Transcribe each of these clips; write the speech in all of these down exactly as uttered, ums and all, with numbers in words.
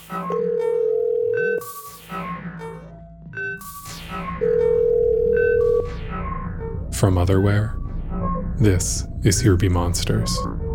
From Otherwhere, this is Here Be Monsters.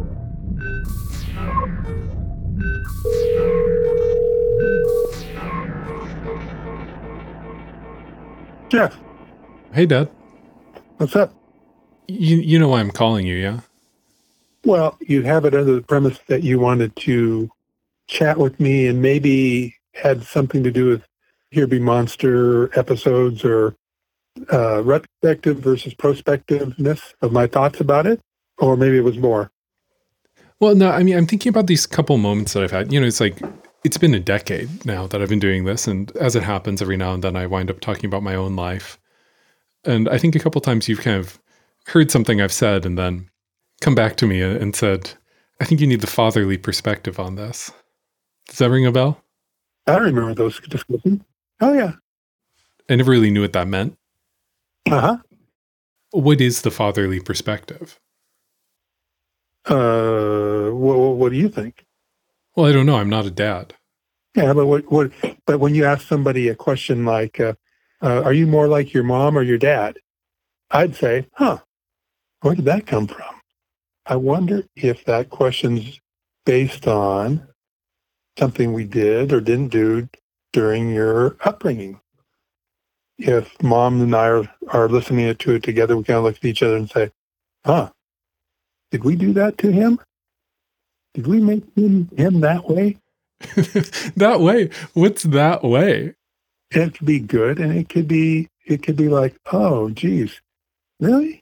Jeff. Hey, Dad. What's up? You, you know why I'm calling you, yeah? Well, you have it under the premise that you wanted to chat with me and maybe had something to do with Here Be Monster episodes or uh, retrospective versus prospectiveness of my thoughts about it, or maybe it was more. Well, no, I mean, I'm thinking about these couple moments that I've had. You know, it's like, it's been a decade now that I've been doing this, and as it happens, every now and then I wind up talking about my own life. And I think a couple times you've kind of heard something I've said and then come back to me and said, I think you need the fatherly perspective on this. Does that ring a bell? I remember those discussions. Oh, yeah. I never really knew what that meant. Uh-huh. What is the fatherly perspective? Uh, what, what do you think? Well, I don't know. I'm not a dad. Yeah, but what, what, but when you ask somebody a question like, uh, uh, are you more like your mom or your dad? I'd say, huh, where did that come from? I wonder if that question's based on something we did or didn't do during your upbringing. If mom and I are, are listening to it together, we kind of look at each other and say, huh, did we do that to him? Did we make him, him that way? That way? What's that way? It could be good, and it could be, it could be like, oh, geez, really?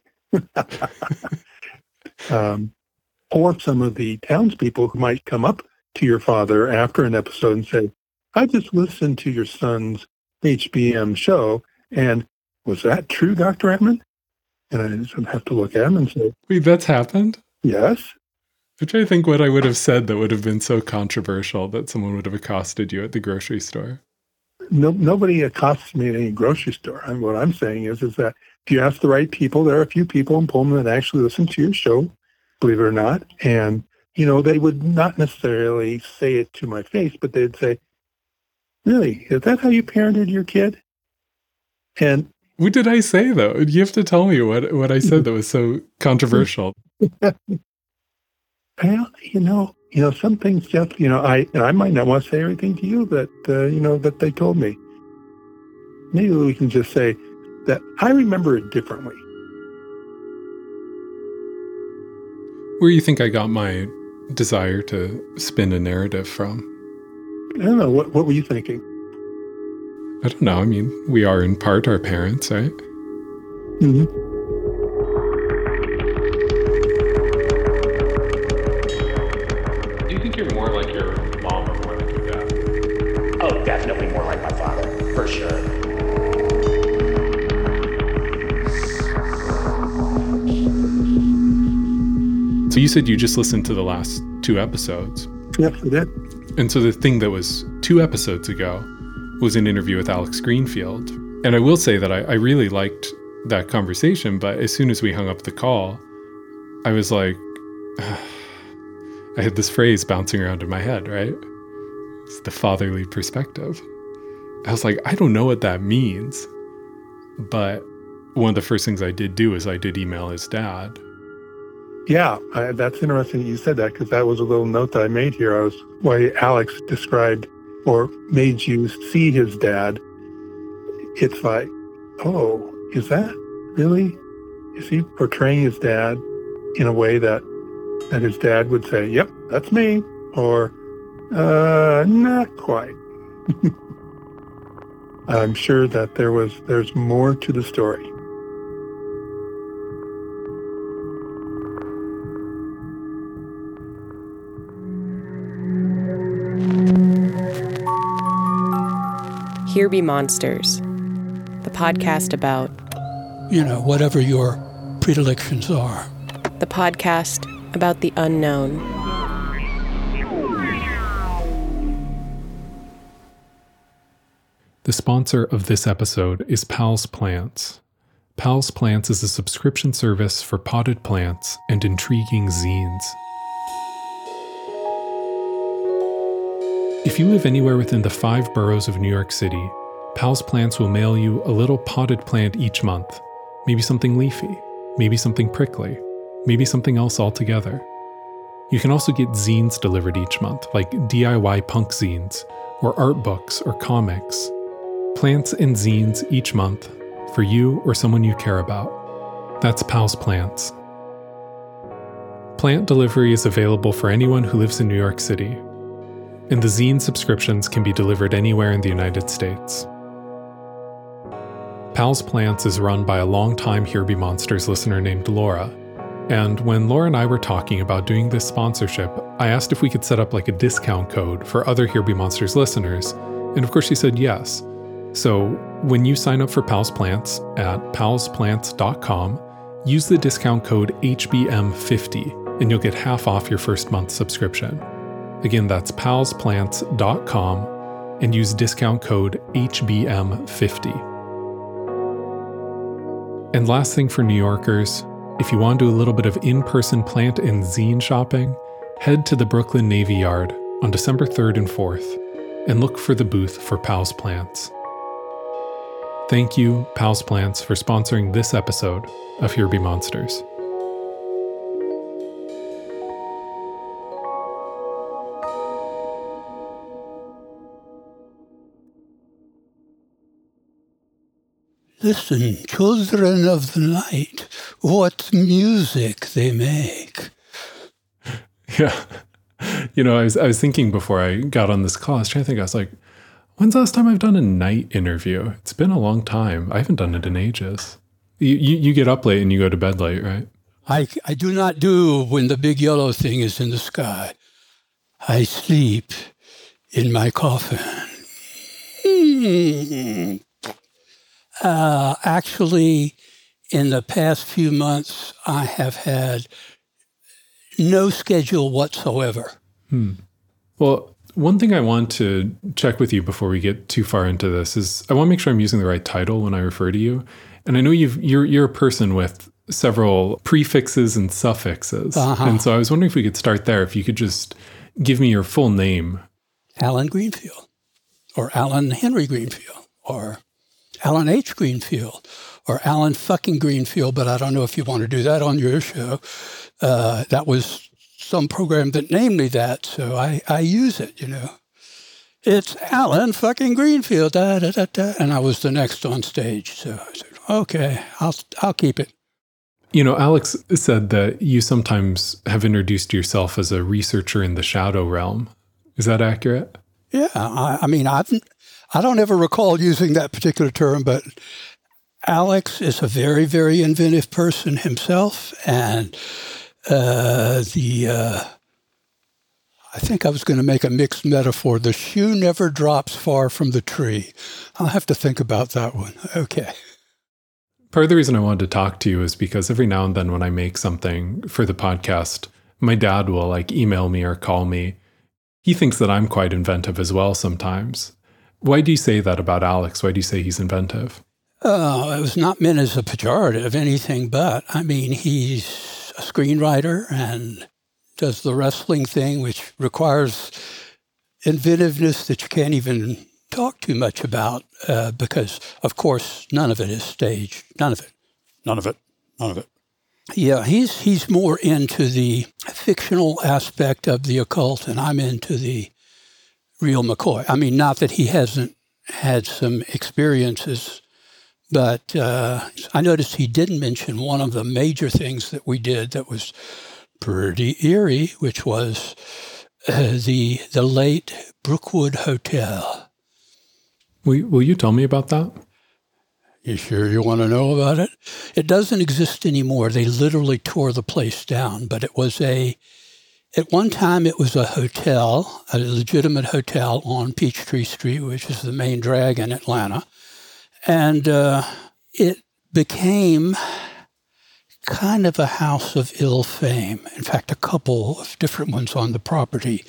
um, or some of the townspeople who might come up to your father after an episode and say, I just listened to your son's H B M show, and was that true, Doctor Edmund? And I just have to look at him and say, wait, that's happened? Yes. I'm trying to think what I would have said that would have been so controversial that someone would have accosted you at the grocery store. No, nobody accosts me at any grocery store. And what I'm saying is, is that if you ask the right people, there are a few people in Pullman that actually listen to your show, believe it or not. And, you know, they would not necessarily say it to my face, but they'd say, really, is that how you parented your kid? And what did I say, though? You have to tell me what, what I said that was so controversial. Well, you know, you know, some things just, you know, I I might not want to say everything to you that, uh, you know, that they told me. Maybe we can just say that I remember it differently. Where do you think I got my desire to spin a narrative from? I don't know. What, what were you thinking? I don't know. I mean, we are in part our parents, right? Mm-hmm. Do you think you're more like your mom or more like your dad? Oh, definitely more like my father, for sure. So you said you just listened to the last two episodes. Yes, I did. And so the thing that was two episodes ago was an interview with Alex Greenfield. And I will say that I, I really liked that conversation, but as soon as we hung up the call, I was like, I had this phrase bouncing around in my head, right? It's the fatherly perspective. I was like, I don't know what that means. But one of the first things I did do is I did email his dad. Yeah, I, that's interesting that you said that, because that was a little note that I made here. I was why Alex described or made you see his dad. It's like, oh, is that really? Is he portraying his dad in a way that that his dad would say, yep, that's me, or uh, not quite? I'm sure that there was there's more to the story. Here Be Monsters, the podcast about, you know, whatever your predilections are. The podcast about the unknown. The sponsor of this episode is Pals Plants. Pals Plants is a subscription service for potted plants and intriguing zines. If you live anywhere within the five boroughs of New York City, Pal's Plants will mail you a little potted plant each month. Maybe something leafy, maybe something prickly, maybe something else altogether. You can also get zines delivered each month, like D I Y punk zines, or art books or comics. Plants and zines each month for you or someone you care about. That's Pal's Plants. Plant delivery is available for anyone who lives in New York City, and the zine subscriptions can be delivered anywhere in the United States. Pal's Plants is run by a longtime Here Be Monsters listener named Laura, and when Laura and I were talking about doing this sponsorship, I asked if we could set up like a discount code for other Here Be Monsters listeners, and of course she said yes. So when you sign up for Pal's Plants at pals plants dot com, use the discount code H B M fifty, and you'll get half off your first month subscription. Again, that's pals plants dot com and use discount code H B M fifty. And last thing for New Yorkers, if you want to do a little bit of in-person plant and zine shopping, head to the Brooklyn Navy Yard on December third and fourth and look for the booth for Pal's Plants. Thank you, Pal's Plants, for sponsoring this episode of Here Be Monsters. Listen, children of the night, what music they make. Yeah. You know, I was I was thinking before I got on this call, I was trying to think, I was like, when's the last time I've done a night interview? It's been a long time. I haven't done it in ages. You you, you get up late and you go to bed late, right? I, I do not do when the big yellow thing is in the sky. I sleep in my coffin. Hmm. Uh, actually, in the past few months, I have had no schedule whatsoever. Hmm. Well, one thing I want to check with you before we get too far into this is I want to make sure I'm using the right title when I refer to you. And I know you've, you're you're a person with several prefixes and suffixes. Uh-huh. And so I was wondering if we could start there, if you could just give me your full name. Alan Greenfield, or Alan Henry Greenfield, or Alan H. Greenfield, or Alan fucking Greenfield, but I don't know if you want to do that on your show. Uh, that was some program that named me that, so I, I use it, you know. It's Alan fucking Greenfield, da, da, da, da, and I was the next on stage. So I said, okay, I'll I'll keep it. You know, Alex said that you sometimes have introduced yourself as a researcher in the shadow realm. Is that accurate? Yeah, I, I mean, I've I don't ever recall using that particular term, but Alex is a very, very inventive person himself, and uh, the uh, I think I was going to make a mixed metaphor. The shoe never drops far from the tree. I'll have to think about that one. Okay. Part of the reason I wanted to talk to you is because every now and then when I make something for the podcast, my dad will like email me or call me. He thinks that I'm quite inventive as well sometimes. Why do you say that about Alex? Why do you say he's inventive? Uh, it was not meant as a pejorative, anything but. I mean, he's a screenwriter and does the wrestling thing, which requires inventiveness that you can't even talk too much about uh, because, of course, none of it is staged. None of it. None of it. None of it. Yeah, he's he's more into the fictional aspect of the occult, and I'm into the real McCoy. I mean, not that he hasn't had some experiences, but uh, I noticed he didn't mention one of the major things that we did that was pretty eerie, which was uh, the the late Brookwood Hotel. Will, will you tell me about that? You sure you want to know about it? It doesn't exist anymore. They literally tore the place down, but it was a, at one time it was a hotel, a legitimate hotel on Peachtree Street, which is the main drag in Atlanta. And uh, it became kind of a house of ill fame. In fact, a couple of different ones on the property.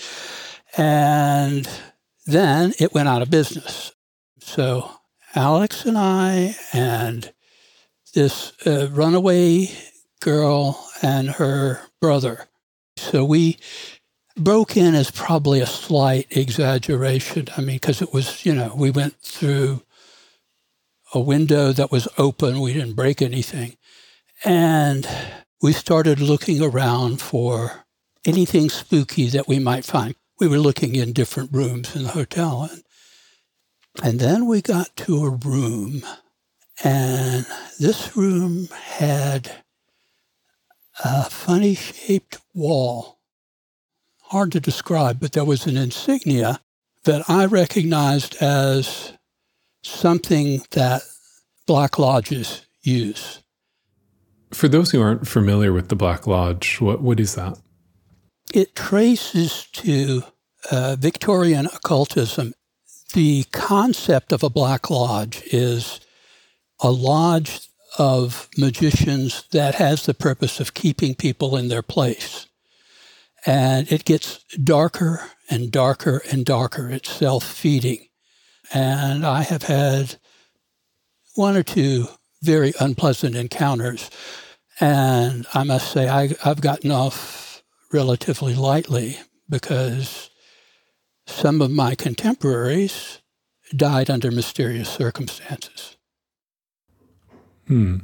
And then it went out of business. So Alex and I and this uh, runaway girl and her brother. So we Broke in is probably a slight exaggeration. I mean, because it was, you know, we went through a window that was open. We didn't break anything. And we started looking around for anything spooky that we might find. We were looking in different rooms in the hotel. And, and then we got to a room, and this room had a funny-shaped wall. Hard to describe, but there was an insignia that I recognized as something that Black Lodges use. For those who aren't familiar with the Black Lodge, what what is that? It traces to uh, Victorian occultism. The concept of a Black Lodge is a lodge of magicians that has the purpose of keeping people in their place. And it gets darker and darker and darker. It's self-feeding. And I have had one or two very unpleasant encounters. And I must say, I, I've gotten off relatively lightly because some of my contemporaries died under mysterious circumstances. Hmm.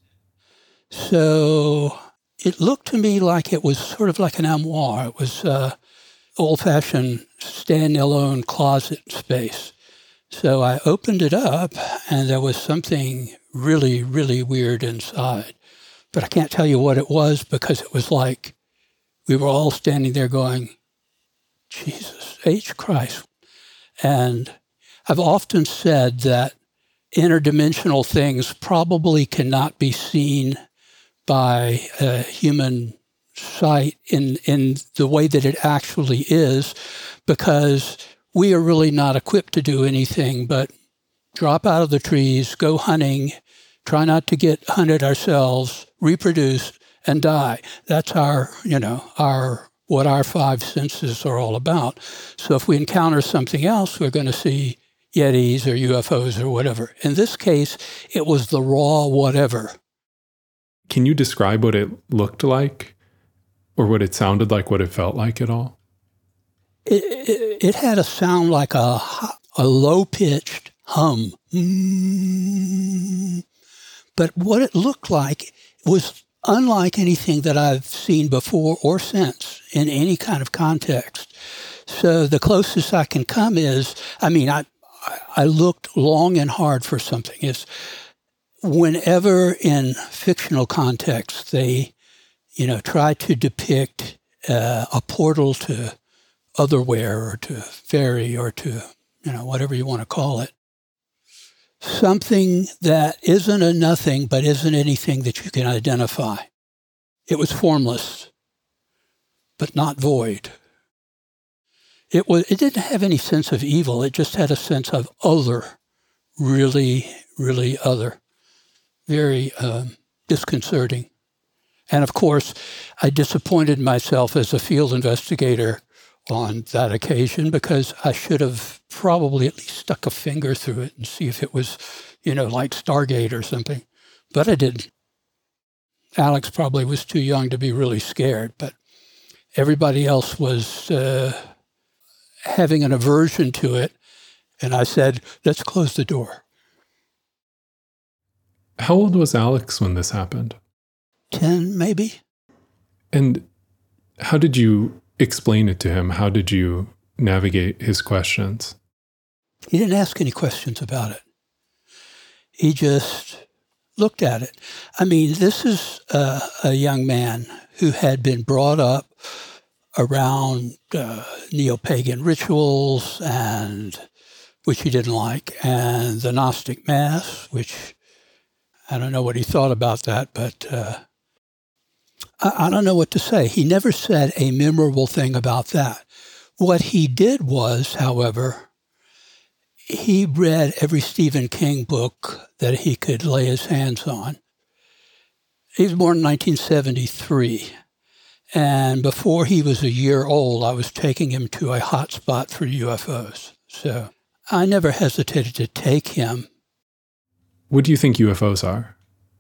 So it looked to me like it was sort of like an armoire. It was uh, old-fashioned stand-alone closet space. So I opened it up, and there was something really, really weird inside. But I can't tell you what it was because it was like we were all standing there going, Jesus H. Christ. And I've often said that interdimensional things probably cannot be seen by a human sight in, in the way that it actually is, because we are really not equipped to do anything but drop out of the trees, go hunting, try not to get hunted ourselves, reproduce, and die. That's our, you know, our what our five senses are all about. So if we encounter something else, we're going to see Yetis or U F Os or whatever. In this case, it was the raw whatever. Can you describe what it looked like or what it sounded like, what it felt like at all? It, it, it had a sound like a, a low-pitched hum. Mm. But what it looked like was unlike anything that I've seen before or since in any kind of context. So the closest I can come is, I mean, I I looked long and hard for something. Is whenever in fictional context they, you know, try to depict uh, a portal to otherwhere or to fairy or to, you know, whatever you want to call it, something that isn't a nothing but isn't anything that you can identify. It was formless, but not void. It was. It didn't have any sense of evil. It just had a sense of other, really, really other. Very um, disconcerting. And of course, I disappointed myself as a field investigator on that occasion because I should have probably at least stuck a finger through it and see if it was, you know, like Stargate or something. But I didn't. Alex probably was too young to be really scared, but everybody else was uh, having an aversion to it. And I said, let's close the door. How old was Alex when this happened? Ten, maybe. And how did you explain it to him? How did you navigate his questions? He didn't ask any questions about it. He just looked at it. I mean, this is uh, a young man who had been brought up around uh, neo-pagan rituals, and which he didn't like, and the Gnostic Mass, which I don't know what he thought about that, but uh, I, I don't know what to say. He never said a memorable thing about that. What he did was, however, he read every Stephen King book that he could lay his hands on. He was born in nineteen seventy-three. And before he was a year old, I was taking him to a hot spot for U F Os. So I never hesitated to take him. What do you think U F Os are?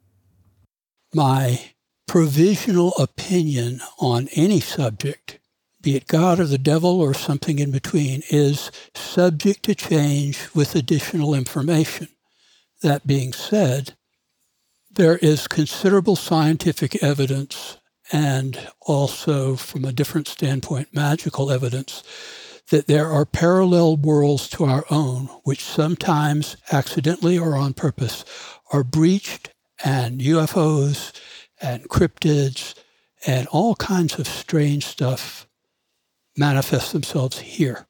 My provisional opinion on any subject be it God or the devil or something in between, is subject to change with additional information. That being said, there is considerable scientific evidence and also, from a different standpoint, magical evidence that there are parallel worlds to our own, which sometimes accidentally or on purpose are breached, and U F Os and cryptids and all kinds of strange stuff manifest themselves here.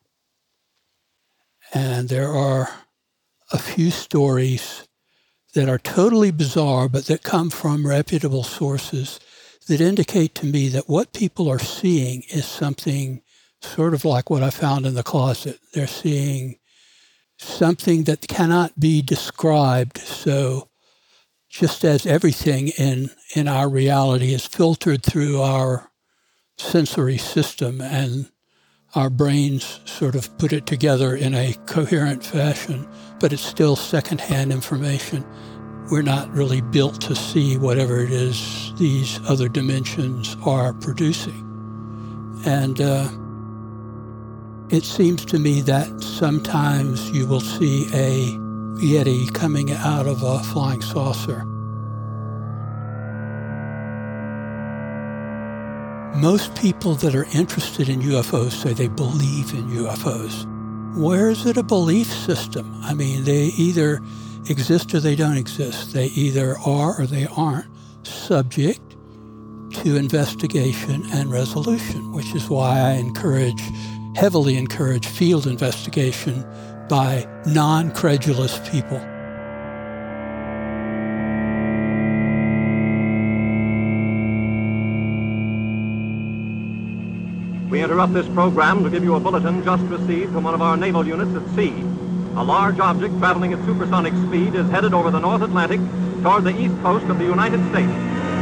And there are a few stories that are totally bizarre, but that come from reputable sources that indicate to me that what people are seeing is something sort of like what I found in the closet. They're seeing something that cannot be described. So just as everything in, in our reality is filtered through our sensory system and our brains sort of put it together in a coherent fashion, but it's still secondhand information. We're not really built to see whatever it is these other dimensions are producing. And uh, it seems to me that sometimes you will see a Yeti coming out of a flying saucer. Most people that are interested in U F Os say they believe in U F Os. Where is it a belief system? I mean, they either exist or they don't exist. They either are or they aren't subject to investigation and resolution, which is why I encourage, heavily encourage field investigation by non-credulous people. We interrupt this program to give you a bulletin just received from one of our naval units at sea. A large object traveling at supersonic speed is headed over the North Atlantic toward the east coast of the United States.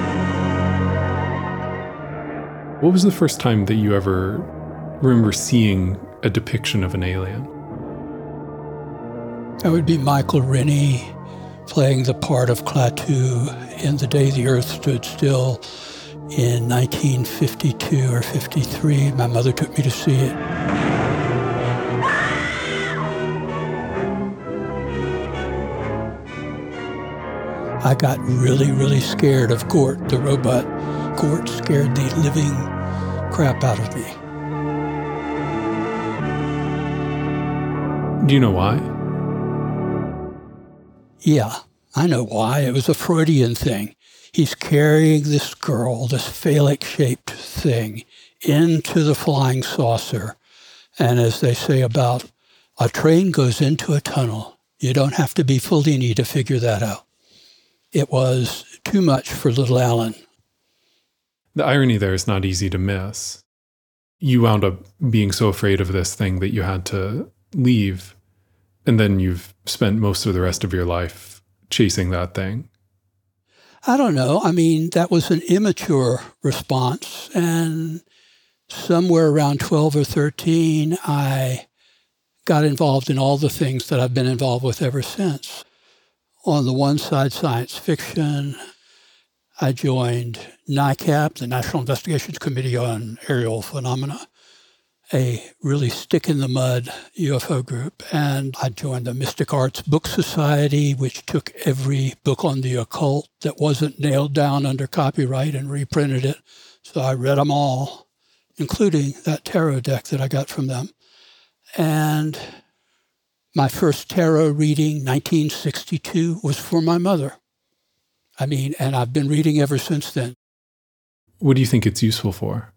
What was the first time that you ever remember seeing a depiction of an alien? That would be Michael Rennie playing the part of Klaatu in The Day the Earth Stood Still in nineteen fifty-two or fifty-three. My mother took me to see it. I got really, really scared of Gort, the robot. Gort scared the living crap out of me. Do you know why? Yeah, I know why. It was a Freudian thing. He's carrying this girl, this phallic-shaped thing, into the flying saucer. And as they say about a train goes into a tunnel, you don't have to be Fellini to figure that out. It was too much for little Alan. The irony there is not easy to miss. You wound up being so afraid of this thing that you had to leave, and then you've spent most of the rest of your life chasing that thing. I don't know. I mean, that was an immature response, and somewhere around twelve or thirteen, I got involved in all the things that I've been involved with ever since. On the one side, science fiction. I joined NICAP, the National Investigations Committee on Aerial Phenomena, a really stick-in-the-mud U F O group. And I joined the Mystic Arts Book Society, which took every book on the occult that wasn't nailed down under copyright and reprinted it. So I read them all, including that tarot deck that I got from them. And my first tarot reading, nineteen sixty-two, was for my mother. I mean, and I've been reading ever since then. What do you think it's useful for?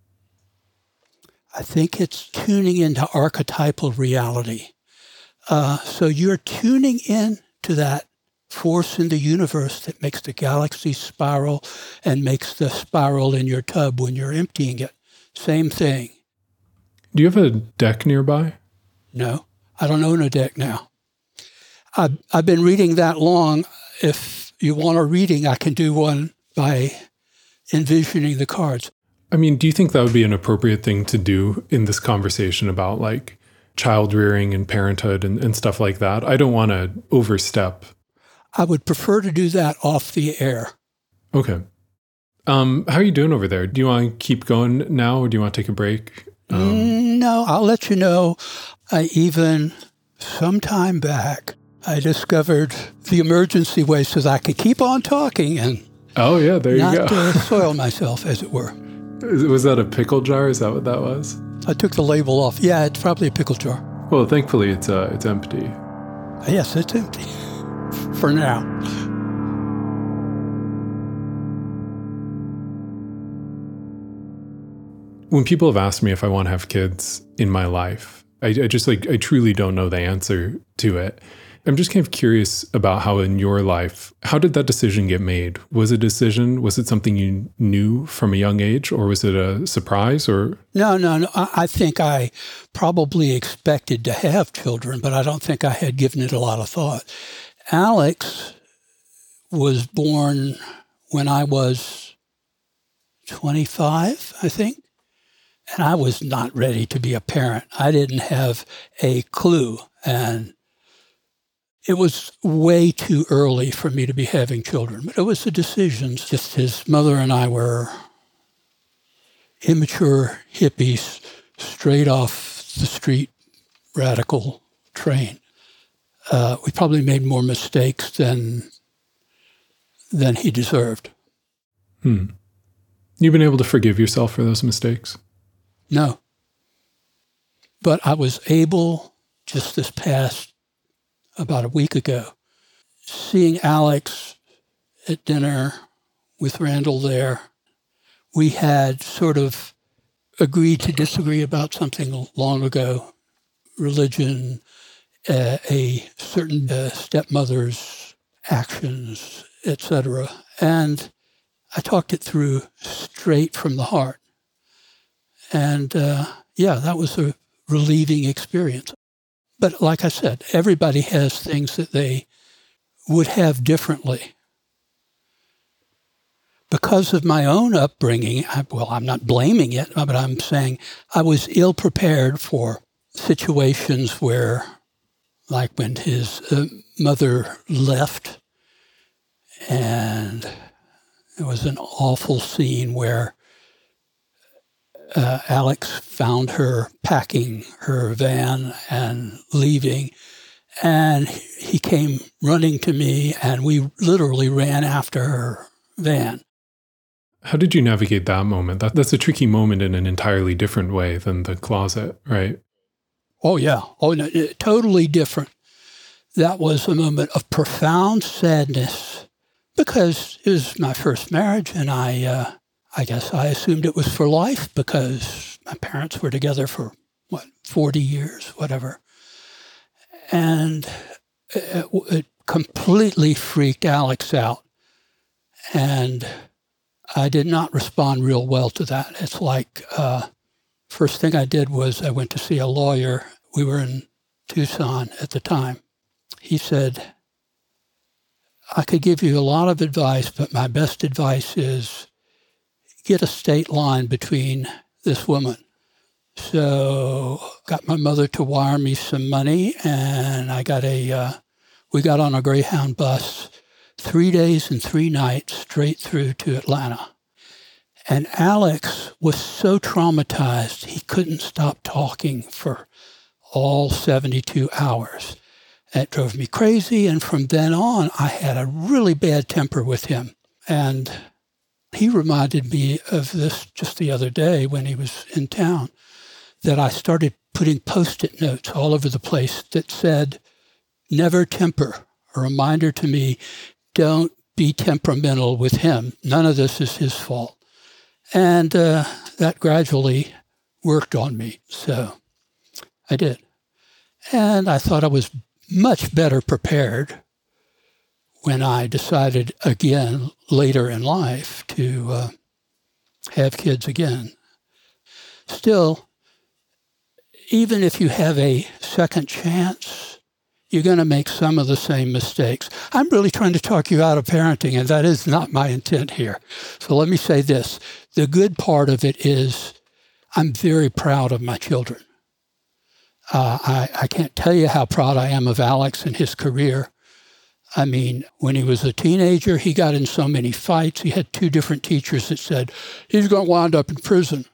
I think it's tuning into archetypal reality. Uh, so you're tuning in to that force in the universe that makes the galaxy spiral and makes the spiral in your tub when you're emptying it. Same thing. Do you have a deck nearby? No, I don't own a deck now. I've, I've been reading that long. If you want a reading, I can do one by envisioning the cards. I mean, do you think that would be an appropriate thing to do in this conversation about like child rearing and parenthood and, and stuff like that? I don't want to overstep. I would prefer to do that off the air. Okay. Um, how are you doing over there? Do you want to keep going now, or do you want to take a break? Um, no, I'll let you know. I even, some time back, I discovered the emergency way so that I could keep on talking and oh, yeah, there you not go. uh, soil myself, as it were. Was that a pickle jar? Is that what that was? I took the label off. Yeah, it's probably a pickle jar. Well, thankfully, it's uh, it's empty. Yes, it's empty for now. When people have asked me if I want to have kids in my life, I, I just like, I truly don't know the answer to it. I'm just kind of curious about how in your life, how did that decision get made? Was it a decision? Was it something you knew from a young age, or was it a surprise? Or No, no, no. I I think I probably expected to have children, but I don't think I had given it a lot of thought. Alex was born when I was twenty-five, I think. And I was not ready to be a parent. I didn't have a clue. And it was way too early for me to be having children. But it was a decision. Just his mother and I were immature hippies, straight off the street, radical train. Uh, we probably made more mistakes than, than he deserved. Hmm. You've been able to forgive yourself for those mistakes? No. But I was able, just this past, about a week ago, seeing Alex at dinner with Randall there. We had sort of agreed to disagree about something long ago, religion, uh, a certain uh, stepmother's actions, et cetera. And I talked it through straight from the heart. And, uh, yeah, that was a relieving experience. But like I said, everybody has things that they would have differently. Because of my own upbringing, I, well, I'm not blaming it, but I'm saying I was ill-prepared for situations where, like when his uh, mother left, and it was an awful scene where Uh, Alex found her packing her van and leaving, and he came running to me, and we literally ran after her van. How did you navigate that moment? That, that's a tricky moment in an entirely different way than the closet, right? Oh, yeah. Oh, no, totally different. That was a moment of profound sadness because it was my first marriage, and I... Uh, I guess I assumed it was for life because my parents were together for, what, forty years, whatever. And it, it completely freaked Alex out. And I did not respond real well to that. It's like, uh, first thing I did was I went to see a lawyer. We were in Tucson at the time. He said, I could give you a lot of advice, but my best advice is get a state line between this woman. So got my mother to wire me some money, and I got a, uh, we got on a Greyhound bus three days and three nights straight through to Atlanta. And Alex was so traumatized, he couldn't stop talking for all seventy-two hours. That drove me crazy, and from then on, I had a really bad temper with him. And he reminded me of this just the other day when he was in town, that I started putting Post-it notes all over the place that said, never temper, a reminder to me, don't be temperamental with him. None of this is his fault. And uh, that gradually worked on me, so I did. And I thought I was much better prepared when I decided again later in life to uh, have kids again. Still, even if you have a second chance, you're going to make some of the same mistakes. I'm really trying to talk you out of parenting, and that is not my intent here. So let me say this. The good part of it is I'm very proud of my children. Uh, I, I can't tell you how proud I am of Alex and his career. I mean, when he was a teenager, he got in so many fights. He had two different teachers that said, he's going to wind up in prison.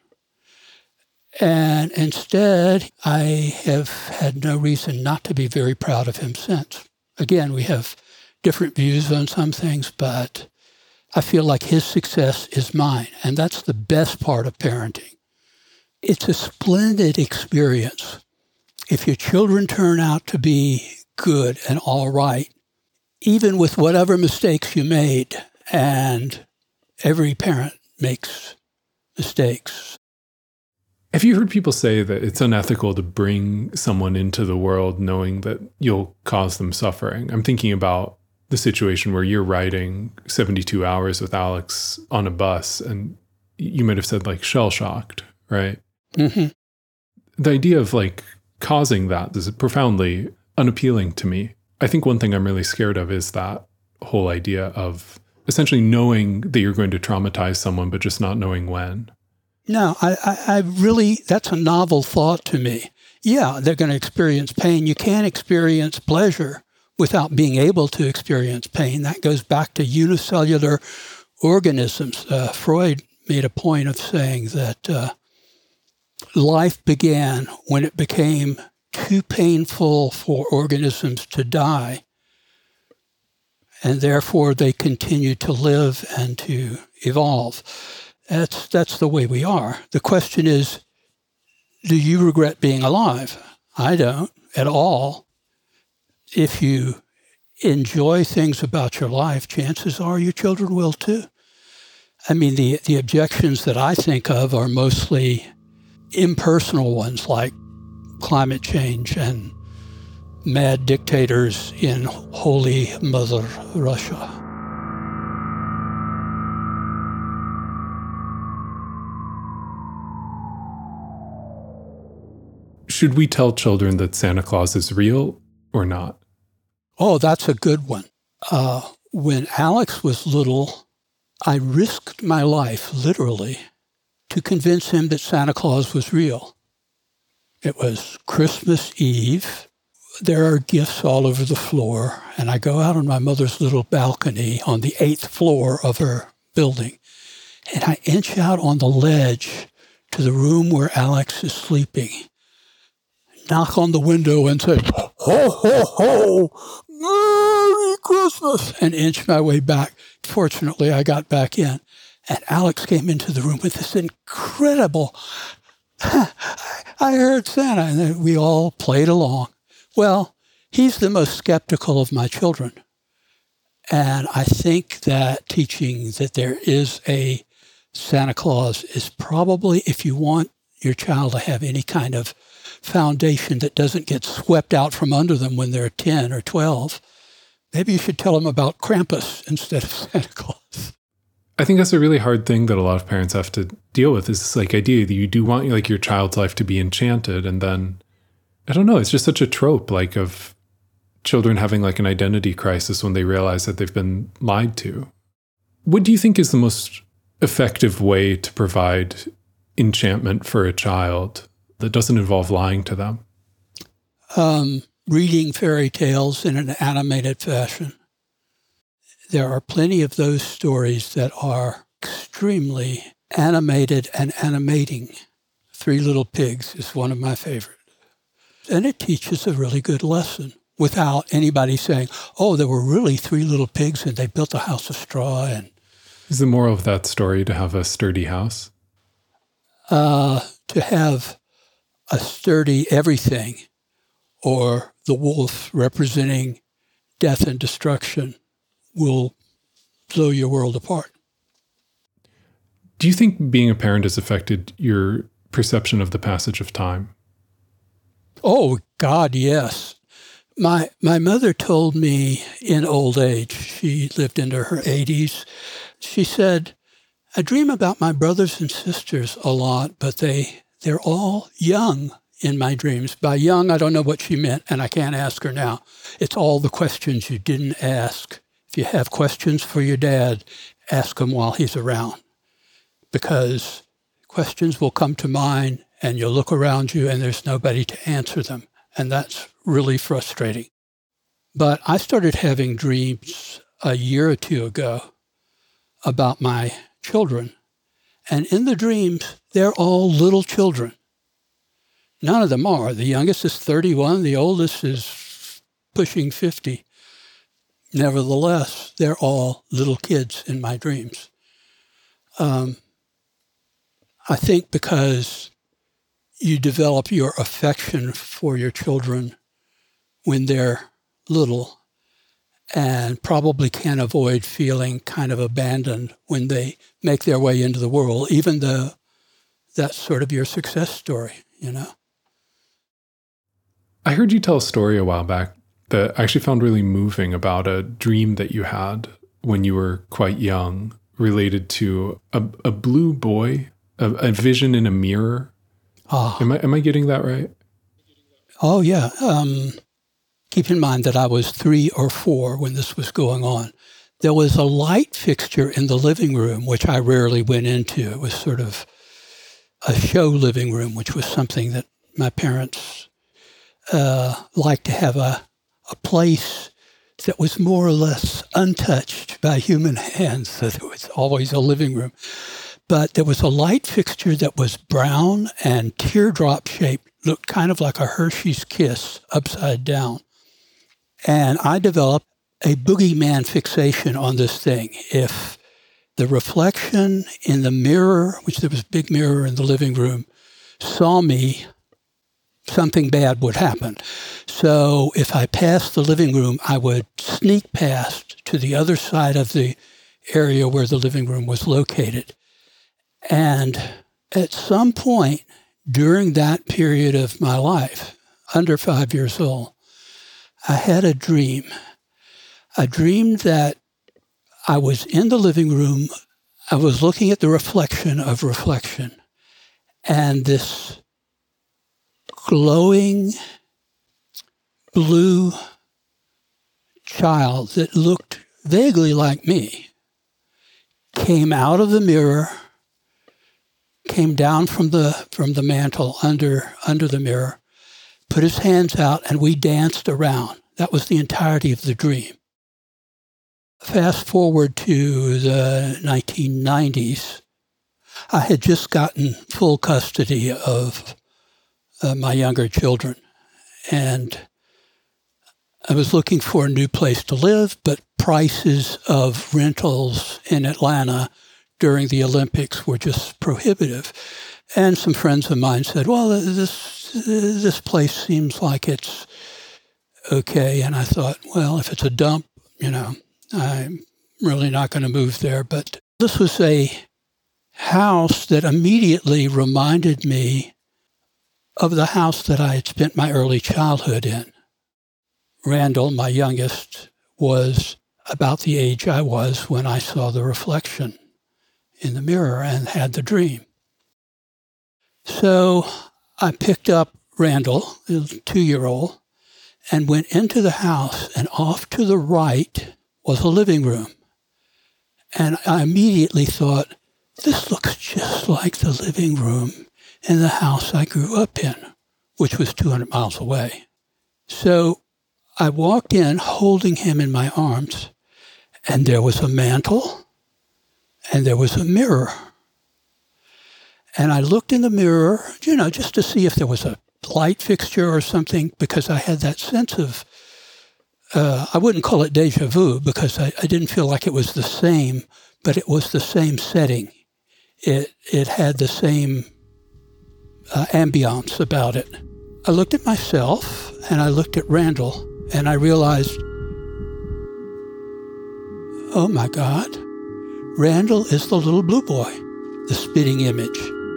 And instead, I have had no reason not to be very proud of him since. Again, we have different views on some things, but I feel like his success is mine. And that's the best part of parenting. It's a splendid experience. If your children turn out to be good and all right, even with whatever mistakes you made, and every parent makes mistakes. Have you heard people say that it's unethical to bring someone into the world knowing that you'll cause them suffering? I'm thinking about the situation where you're riding seventy-two hours with Alex on a bus, and you might have said like shell-shocked, right? Mm-hmm. The idea of like causing that is profoundly unappealing to me. I think one thing I'm really scared of is that whole idea of essentially knowing that you're going to traumatize someone, but just not knowing when. No, I, I, I really, that's a novel thought to me. Yeah, they're going to experience pain. You can't experience pleasure without being able to experience pain. That goes back to unicellular organisms. Uh, Freud made a point of saying that uh, life began when it became too painful for organisms to die, and therefore they continue to live and to evolve. That's that's the way we are. The question is, do you regret being alive? I don't at all. If you enjoy things about your life, chances are your children will too. I mean, the, the objections that I think of are mostly impersonal ones, like climate change and mad dictators in Holy Mother Russia. Should we tell children that Santa Claus is real or not? Oh, that's a good one. Uh, when Alex was little, I risked my life, literally, to convince him that Santa Claus was real. It was Christmas Eve. There are gifts all over the floor, and I go out on my mother's little balcony on the eighth floor of her building, and I inch out on the ledge to the room where Alex is sleeping, knock on the window and say, ho, ho, ho, Merry Christmas, and inch my way back. Fortunately, I got back in, and Alex came into the room with this incredible, I heard Santa, and then we all played along. Well, he's the most skeptical of my children, and I think that teaching that there is a Santa Claus is probably, if you want your child to have any kind of foundation that doesn't get swept out from under them when they're ten or twelve, maybe you should tell them about Krampus instead of Santa Claus. I think that's a really hard thing that a lot of parents have to deal with, is this like idea that you do want like your child's life to be enchanted, and then I don't know, it's just such a trope like of children having like an identity crisis when they realize that they've been lied to. What do you think is the most effective way to provide enchantment for a child that doesn't involve lying to them? Um, reading fairy tales in an animated fashion. There are plenty of those stories that are extremely animated and animating. Three Little Pigs is one of my favorites. And it teaches a really good lesson without anybody saying, oh, there were really three little pigs and they built a house of straw. And is the moral of that story to have a sturdy house? Uh, to have a sturdy everything, or the wolf representing death and destruction, will blow your world apart. Do you think being a parent has affected your perception of the passage of time? Oh, God, yes. My my mother told me in old age, she lived into her eighties, she said, I dream about my brothers and sisters a lot, but they, they're all young in my dreams. By young, I don't know what she meant, and I can't ask her now. It's all the questions you didn't ask. If you have questions for your dad, ask him while he's around, because questions will come to mind and you'll look around you and there's nobody to answer them. And that's really frustrating. But I started having dreams a year or two ago about my children. And in the dreams, they're all little children. None of them are. The youngest is thirty-one. The oldest is pushing fifty. Nevertheless, they're all little kids in my dreams. Um, I think because you develop your affection for your children when they're little, and probably can't avoid feeling kind of abandoned when they make their way into the world, even though that's sort of your success story, you know? I heard you tell a story a while back that I actually found really moving about a dream that you had when you were quite young, related to a, a blue boy, a, a vision in a mirror. Oh. Am I, am I getting that right? Oh, yeah. Um, keep in mind that I was three or four when this was going on. There was a light fixture in the living room, which I rarely went into. It was sort of a show living room, which was something that my parents uh, liked to have a, a place that was more or less untouched by human hands. So there was always a living room. But there was a light fixture that was brown and teardrop shaped, looked kind of like a Hershey's Kiss upside down. And I developed a boogeyman fixation on this thing. If the reflection in the mirror, which there was a big mirror in the living room, saw me, something bad would happen. So if I passed the living room, I would sneak past to the other side of the area where the living room was located. And at some point during that period of my life, under five years old, I had a dream, a dream that I was in the living room, I was looking at the reflection of reflection, and this glowing blue child that looked vaguely like me came out of the mirror, came down from the from the mantle under under the mirror, put his hands out, and we danced around. That was the entirety of the dream. Fast forward to the nineteen nineties, I had just gotten full custody of uh, my younger children, and I was looking for a new place to live, but prices of rentals in Atlanta during the Olympics were just prohibitive. And some friends of mine said, well, this this place seems like it's okay. And I thought, well, if it's a dump, you know, I'm really not going to move there. But this was a house that immediately reminded me of the house that I had spent my early childhood in. Randall, my youngest, was about the age I was when I saw the reflection in the mirror and had the dream. So I picked up Randall, a two-year-old, and went into the house, and off to the right was a living room. And I immediately thought, this looks just like the living room in the house I grew up in, which was two hundred miles away. So I walked in holding him in my arms, and there was a mantle, and there was a mirror. And I looked in the mirror, you know, just to see if there was a light fixture or something, because I had that sense of, uh, I wouldn't call it déjà vu, because I, I didn't feel like it was the same, but it was the same setting. It it had the same uh, ambiance about it. I looked at myself, and I looked at Randall, and I realized, oh my God, Randall is the little blue boy, the spitting image.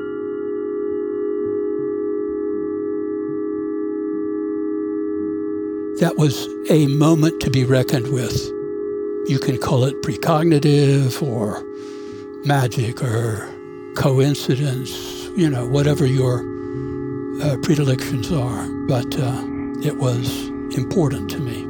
That was a moment to be reckoned with. You can call it precognitive or magic or coincidence, you know, whatever your uh, predilections are. But uh, it was important to me.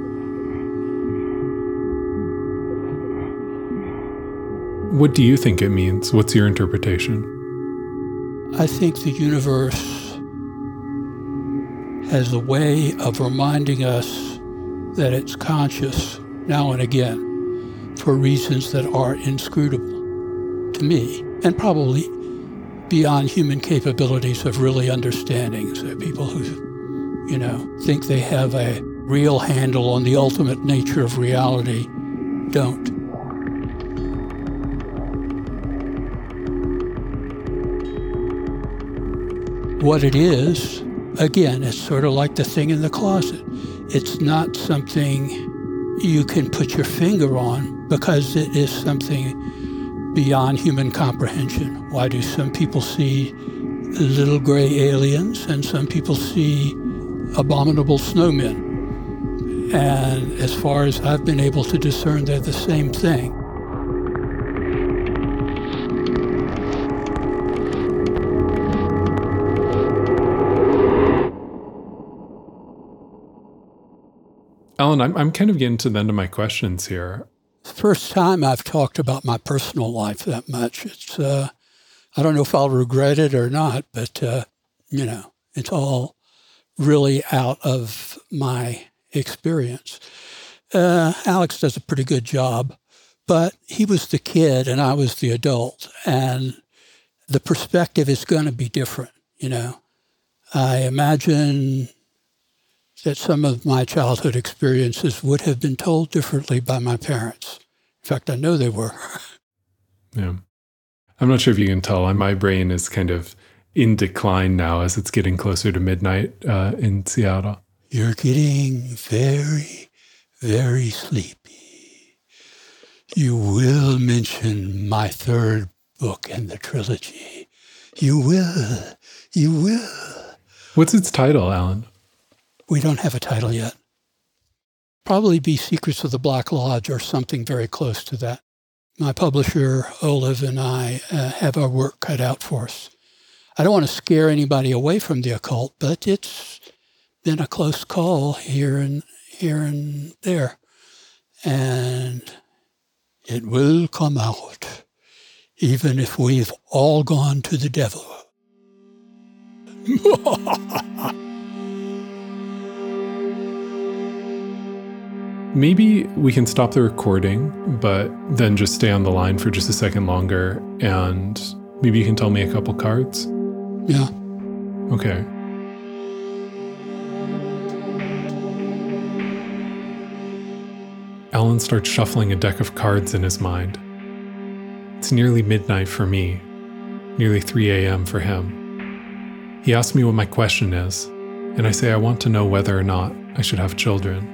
What do you think it means? What's your interpretation? I think the universe has a way of reminding us that it's conscious now and again for reasons that are inscrutable to me and probably beyond human capabilities of really understanding. So people who, you know, think they have a real handle on the ultimate nature of reality don't. What it is, again, it's sort of like the thing in the closet. It's not something you can put your finger on because it is something beyond human comprehension. Why do some people see little gray aliens and some people see abominable snowmen? And as far as I've been able to discern, they're the same thing. Alan, I'm, I'm kind of getting to the end of my questions here. First time I've talked about my personal life that much. It's, uh, I don't know if I'll regret it or not, but, uh, you know, it's all really out of my experience. Uh, Alex does a pretty good job, but he was the kid and I was the adult, and the perspective is going to be different, you know. I imagine that some of my childhood experiences would have been told differently by my parents. In fact, I know they were. Yeah. I'm not sure if you can tell. My brain is kind of in decline now as it's getting closer to midnight uh, in Seattle. You're getting very, very sleepy. You will mention my third book in the trilogy. You will. You will. What's its title, Alan? We don't have a title yet. Probably be Secrets of the Black Lodge or something very close to that. My publisher, Olive, and I uh, have our work cut out for us. I don't want to scare anybody away from the occult, but it's been a close call here and here and there. And it will come out, even if we've all gone to the devil. Maybe we can stop the recording, but then just stay on the line for just a second longer, and maybe you can tell me a couple cards? Yeah. Okay. Alan starts shuffling a deck of cards in his mind. It's nearly midnight for me, nearly three a.m. for him. He asks me what my question is, and I say I want to know whether or not I should have children.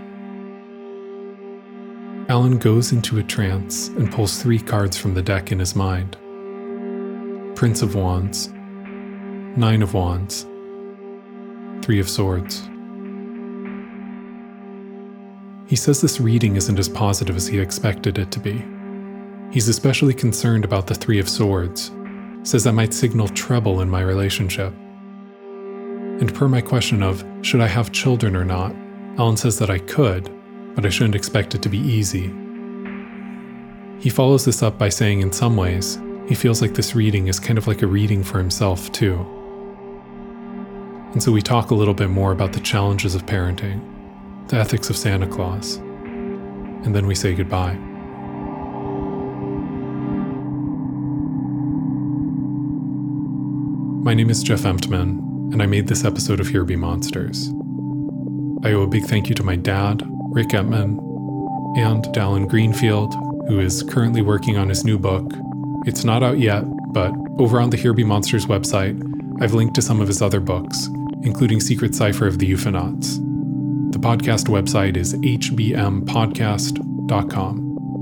Alan goes into a trance and pulls three cards from the deck in his mind. Prince of Wands, Nine of Wands, Three of Swords. He says this reading isn't as positive as he expected it to be. He's especially concerned about the Three of Swords, says that might signal trouble in my relationship. And per my question of, should I have children or not, Alan says that I could, but I shouldn't expect it to be easy. He follows this up by saying in some ways, he feels like this reading is kind of like a reading for himself too. And so we talk a little bit more about the challenges of parenting, the ethics of Santa Claus, and then we say goodbye. My name is Jeff Emptman, and I made this episode of Here Be Monsters. I owe a big thank you to my dad, Rick Emptman, and Dallin Greenfield, who is currently working on his new book. It's not out yet, but over on the Here Be Monsters website, I've linked to some of his other books, including Secret Cipher of the Euphonauts. The podcast website is h b m podcast dot com.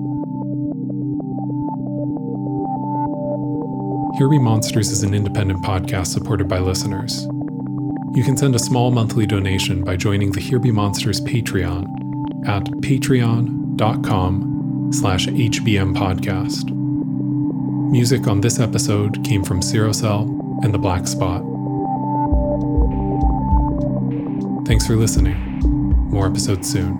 Here Be Monsters is an independent podcast supported by listeners. You can send a small monthly donation by joining the Here Be Monsters Patreon at patreon.com slash hbmpodcast. Music on this episode came from Cirocell and The Black Spot. Thanks for listening. More episodes soon.